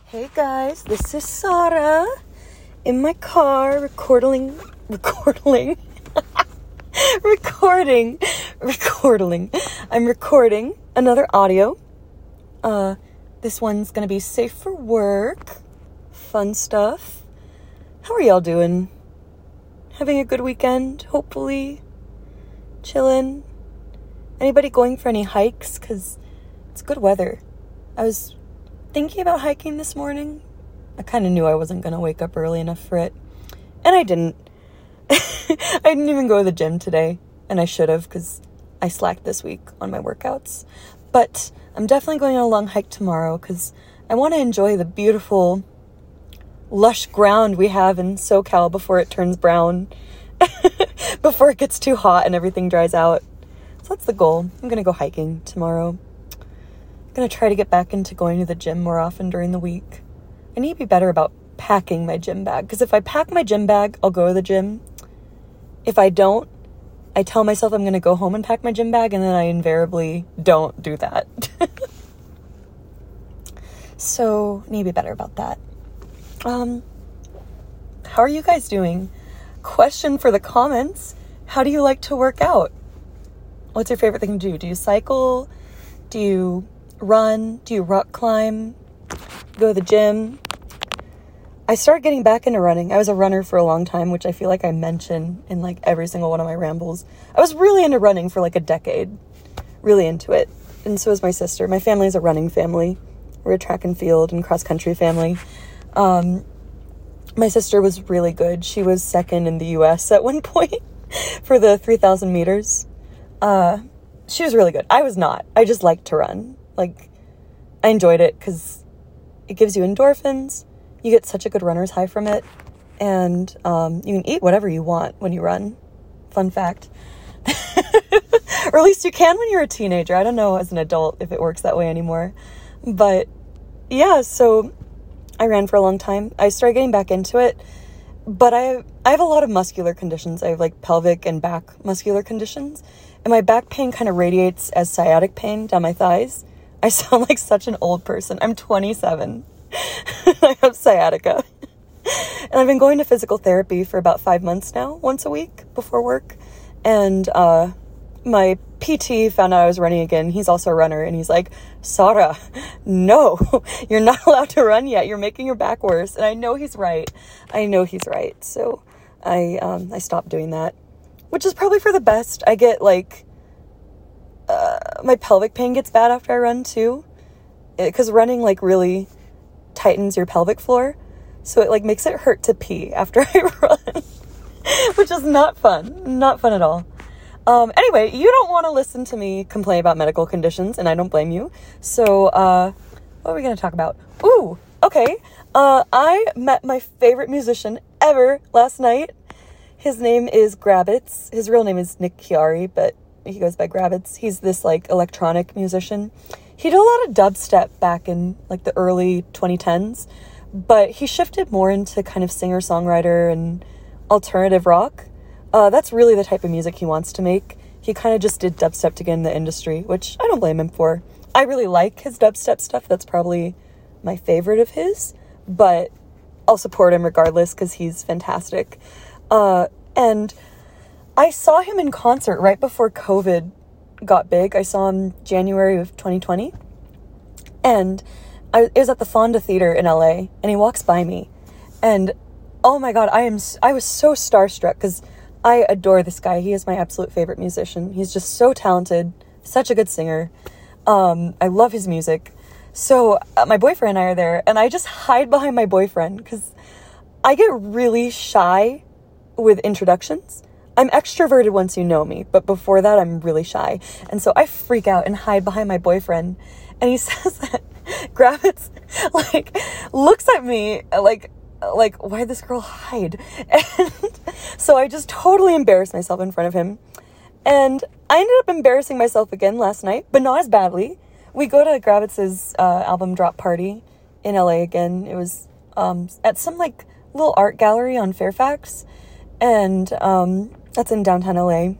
Hey guys, this is Sarah in my car recording. I'm recording another audio. This one's gonna be safe for work. Fun stuff. How are y'all doing? Having a good weekend, hopefully. Chillin'. Anybody going for any hikes? 'Cause it's good weather. I was thinking about hiking this morning. I kind of knew I wasn't going to wake up early enough for it. And I didn't. I didn't even go to the gym today. And I should have, because I slacked this week on my workouts. But I'm definitely going on a long hike tomorrow because I want to enjoy the beautiful, lush ground we have in SoCal before it turns brown. Before it gets too hot and everything dries out. So that's the goal. I'm going to go hiking tomorrow. I'm going to try to get back into going to the gym more often during the week. I need to be better about packing my gym bag. Because if I pack my gym bag, I'll go to the gym. If I don't, I tell myself I'm going to go home and pack my gym bag. And then I invariably don't do that. So, need to be better about that. How are you guys doing? Question for the comments. How do you like to work out? What's your favorite thing to do? Do you cycle? Do you run? Do you rock climb? Go to the gym? I started getting back into running. I was a runner for a long time, which I feel like I mention in like every single one of my rambles. I was really into running for like a decade. Really into it. And so is my sister. My family is a running family. We're a track and field and cross country family. My sister was really good. She was second in the US at one point for the 3,000 meters. She was really good. I was not. I just liked to run. Like, I enjoyed it because it gives you endorphins. You get such a good runner's high from it. And you can eat whatever you want when you run. Fun fact. Or at least you can when you're a teenager. I don't know as an adult if it works that way anymore. But yeah, so I ran for a long time. I started getting back into it. But I have a lot of muscular conditions. I have like pelvic and back muscular conditions. And my back pain kind of radiates as sciatic pain down my thighs. I sound like such an old person. I'm 27. I have sciatica. And I've been going to physical therapy for about 5 months now, once a week before work. And my PT found out I was running again. He's also a runner. And he's like, Sarah, no, you're not allowed to run yet. You're making your back worse. And I know he's right. So I stopped doing that. Which is probably for the best. I get like, my pelvic pain gets bad after I run too. Because running like really tightens your pelvic floor. So it like makes it hurt to pee after I run. Which is not fun. Not fun at all. Anyway, you don't want to listen to me complain about medical conditions. And I don't blame you. So, what are we going to talk about? Ooh, okay. I met my favorite musician ever last night. His name is Grabbitz. His real name is Nick Chiari, but he goes by Grabbitz. He's this like electronic musician. He did a lot of dubstep back in like the early 2010s, but he shifted more into kind of singer-songwriter and alternative rock. That's really the type of music he wants to make. He kind of just did dubstep to get in the industry, which I don't blame him for. I really like his dubstep stuff. That's probably my favorite of his, but I'll support him regardless because he's fantastic. And I saw him in concert right before COVID got big. I saw him January of 2020. And it was at the Fonda Theater in LA. And he walks by me. And oh my God, I was so starstruck because I adore this guy. He is my absolute favorite musician. He's just so talented. Such a good singer. I love his music. So my boyfriend and I are there. And I just hide behind my boyfriend because I get really shy with introductions. I'm extroverted once you know me, but before that I'm really shy. And so I freak out and hide behind my boyfriend. And he says that Grabbitz like looks at me like why'd this girl hide? And so I just totally embarrassed myself in front of him. And I ended up embarrassing myself again last night, but not as badly. We go to Grabbitz's album drop party in LA again. It was at some like little art gallery on Fairfax. And that's in downtown LA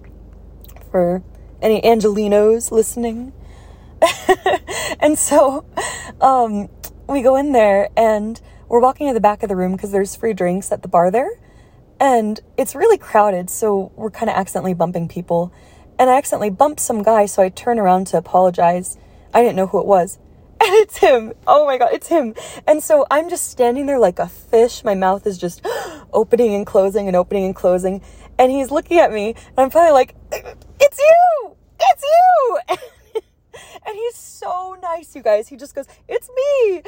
for any Angelinos listening. And so we go in there and we're walking to the back of the room because there's free drinks at the bar there. And it's really crowded, so we're kind of accidentally bumping people. And I accidentally bumped some guy, so I turn around to apologize. I didn't know who it was. And it's him. Oh my God, it's him. And so I'm just standing there like a fish. My mouth is just opening and closing and opening and closing. And he's looking at me, and I'm probably like, it's you! It's you! And he's so nice, you guys. He just goes, it's me!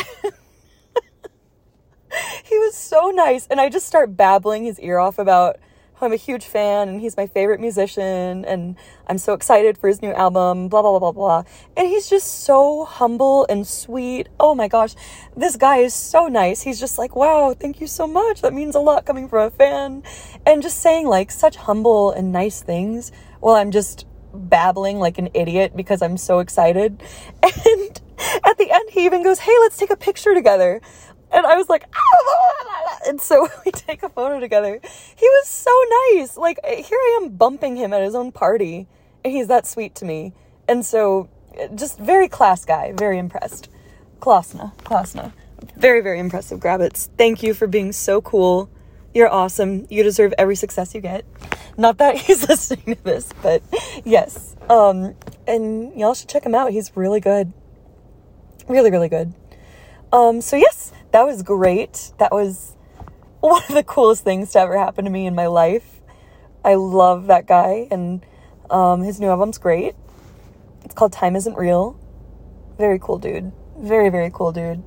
He was so nice. And I just start babbling his ear off about how I'm a huge fan and he's my favorite musician and I'm so excited for his new album, blah, blah, blah, blah, blah. And he's just so humble and sweet. Oh my gosh, this guy is so nice. He's just like, wow, thank you so much. That means a lot coming from a fan. And just saying like such humble and nice things while I'm just babbling like an idiot because I'm so excited. And at the end, he even goes, hey, let's take a picture together. And I was like, and so we take a photo together. He was so nice. Like, here I am bumping him at his own party, and he's that sweet to me. And so, just very class guy. Very impressed. Klasna. Very, very impressive, Grabbits. Thank you for being so cool. You're awesome. You deserve every success you get. Not that he's listening to this, but yes. And y'all should check him out. He's really good. Really, really good. So yes, that was great. That was one of the coolest things to ever happen to me in my life. I love that guy, and his new album's great. It's called Time Isn't Real. Very cool dude. Very, very cool dude.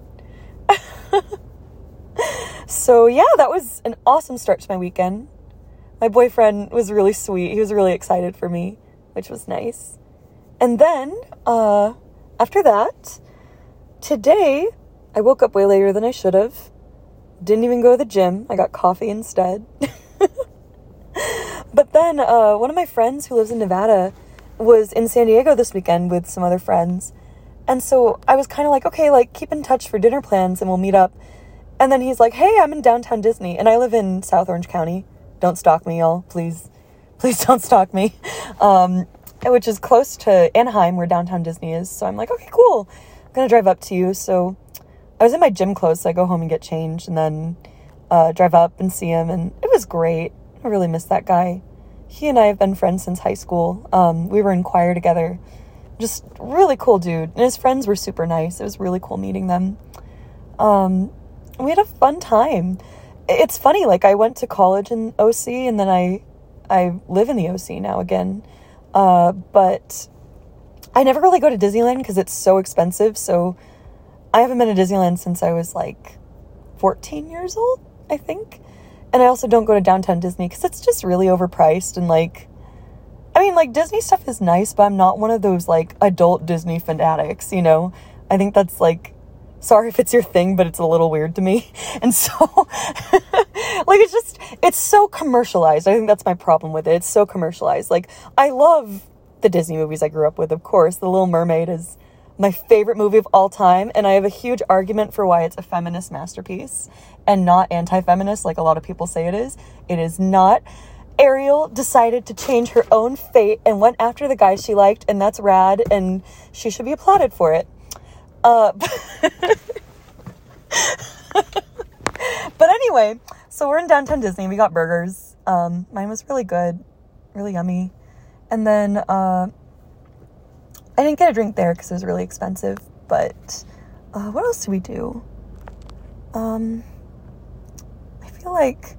So yeah, that was an awesome start to my weekend. My boyfriend was really sweet. He was really excited for me, which was nice. And then, after that, today, I woke up way later than I should have. Didn't even go to the gym. I got coffee instead. But then one of my friends who lives in Nevada was in San Diego this weekend with some other friends. And so I was kind of like, okay, like keep in touch for dinner plans and we'll meet up. And then he's like, hey, I'm in downtown Disney. And I live in South Orange County. Don't stalk me, y'all. Please. Please don't stalk me. Which is close to Anaheim where downtown Disney is. So I'm like, okay, cool. I'm going to drive up to you. So I was in my gym clothes, so I go home and get changed and then drive up and see him. And it was great. I really miss that guy. He and I have been friends since high school. We were in choir together. Just really cool dude. And his friends were super nice. It was really cool meeting them. We had a fun time. It's funny, like I went to college in OC and then I live in the OC now again. But I never really go to Disneyland because it's so expensive. So I haven't been to Disneyland since I was like 14 years old, I think. And I also don't go to downtown Disney because it's just really overpriced. And like, I mean, like Disney stuff is nice, but I'm not one of those like adult Disney fanatics, you know? I think that's like, sorry if it's your thing, but it's a little weird to me. And so, like, it's so commercialized. I think that's my problem with it. It's so commercialized. Like, I love the Disney movies I grew up with, of course. The Little Mermaid is my favorite movie of all time, and I have a huge argument for why it's a feminist masterpiece and not anti-feminist like a lot of people say it is. It is not. Ariel decided to change her own fate and went after the guy she liked, and that's rad, and she should be applauded for it. But anyway, so we're in downtown Disney. We got burgers. Mine was really good, really yummy. And then I didn't get a drink there because it was really expensive. But what else did we do? I feel like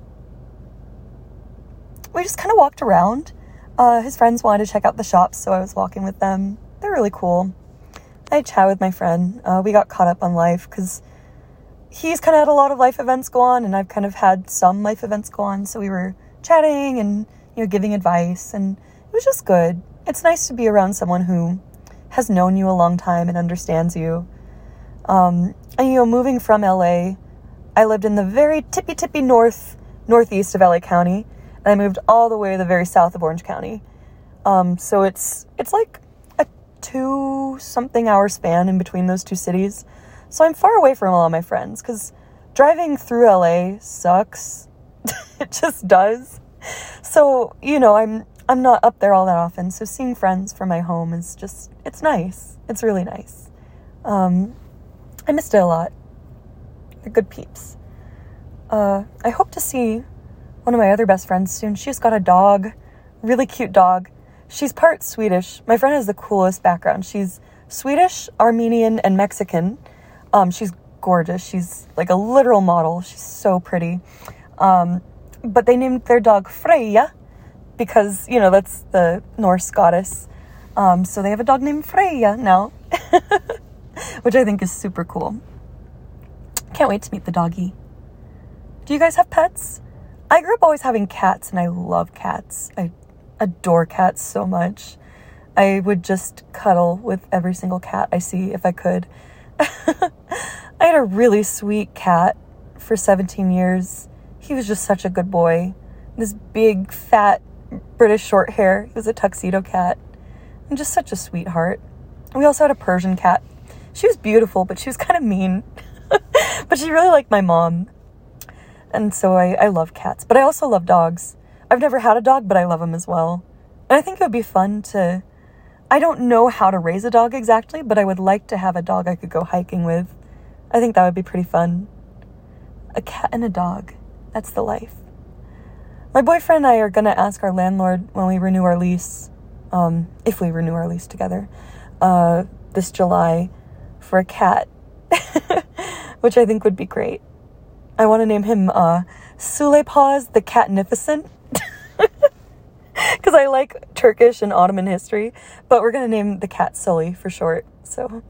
we just kind of walked around. His friends wanted to check out the shops, so I was walking with them. They're really cool. I chat with my friend. We got caught up on life because he's kind of had a lot of life events go on and I've kind of had some life events go on. So we were chatting and, you know, giving advice, and it was just good. It's nice to be around someone who has known you a long time and understands you. And, you know, moving from LA, I lived in the very tippy northeast of LA County, and I moved all the way to the very south of Orange County. So it's like 2-something hour span in between those two cities. So I'm far away from a lot of my friends because driving through LA sucks. It just does. So, you know, I'm not up there all that often. So seeing friends from my home is just, it's nice. It's really nice. And I missed it a lot. They're good peeps. I hope to see one of my other best friends soon. She's got a dog, really cute dog. She's part Swedish. My friend has the coolest background. She's Swedish, Armenian, and Mexican. She's gorgeous. She's like a literal model. She's so pretty. But they named their dog Freya because, you know, that's the Norse goddess. So they have a dog named Freya now, which I think is super cool. Can't wait to meet the doggy. Do you guys have pets? I grew up always having cats, and I love cats. I adore cats so much. I would just cuddle with every single cat I see if I could. I had a really sweet cat for 17 years. He was just such a good boy. This big, fat, British short hair. He was a tuxedo cat. And just such a sweetheart. We also had a Persian cat. She was beautiful, but she was kind of mean. But she really liked my mom. And so I love cats. But I also love dogs. I've never had a dog, but I love them as well. And I think it would be fun to... I don't know how to raise a dog exactly, but I would like to have a dog I could go hiking with. I think that would be pretty fun. A cat and a dog. That's the life. My boyfriend and I are going to ask our landlord when we renew our lease, if we renew our lease together, this July, for a cat, which I think would be great. I want to name him Sulepaws the Catnificent, because I like Turkish and Ottoman history, but we're going to name the cat Sully for short, so...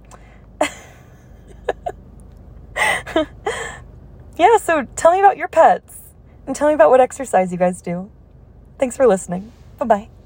Yeah, so tell me about your pets, and tell me about what exercise you guys do. Thanks for listening. Bye-bye.